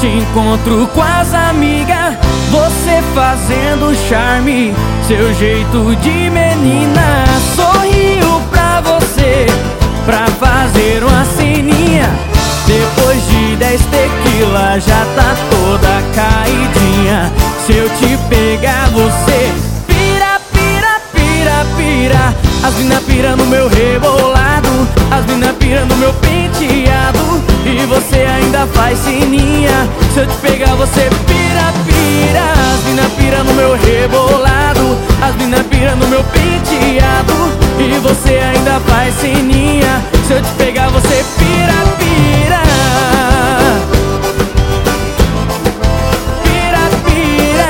te encontro com as amigas, você fazendo charme, seu jeito de menina. Sorriu pra você, pra fazer uma ceninha. Depois de 10 tequila já tá toda caidinha. Se eu te pegar você pira, pira, pira, pira. As mina pira no meu rebolado, as mina pira no meu penteado, e você ainda faz sininha. Se eu te pegar você pira, pira. As mina pira no meu rebolado, as mina pira no meu penteado, e você ainda faz sininha. Se eu te pegar você pira, pira. Pira, pira.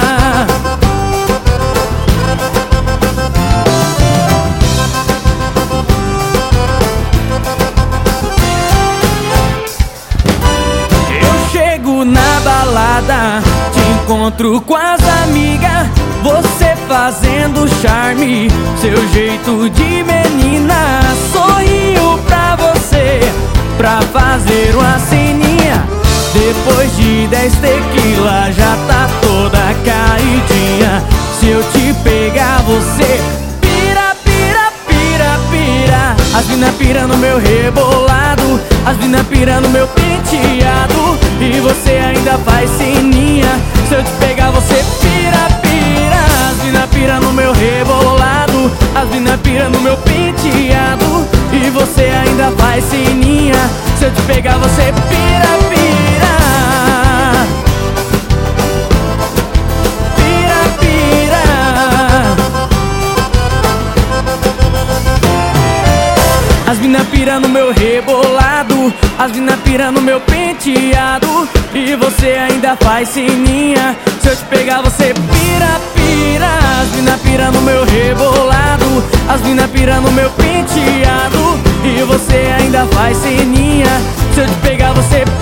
Eu chego na balada, te encontro com as amigas, você fazendo charme, seu jeito de menina. Sorriu pra você, pra fazer uma ceninha. Depois de 10 tequila já tá toda caidinha. Se eu te pegar você pira, pira, pira, pira. As mina pira no meu rebolado, as mina pira no meu penteado, e você ainda faz sininha. Se eu te pegar você pira, pira. As mina pira no meu rebolado, as mina pira no meu penteado, e você ainda faz sininha. Se eu te pegar você pira, pira. Pira, pira. As mina pira no meu rebolado, as mina pira no meu penteado, e você ainda faz sininha. Se eu te pegar você pira, pira. As mina pira no meu rebolado, as mina pira no meu penteado, e você ainda faz sininha. Se eu te pegar você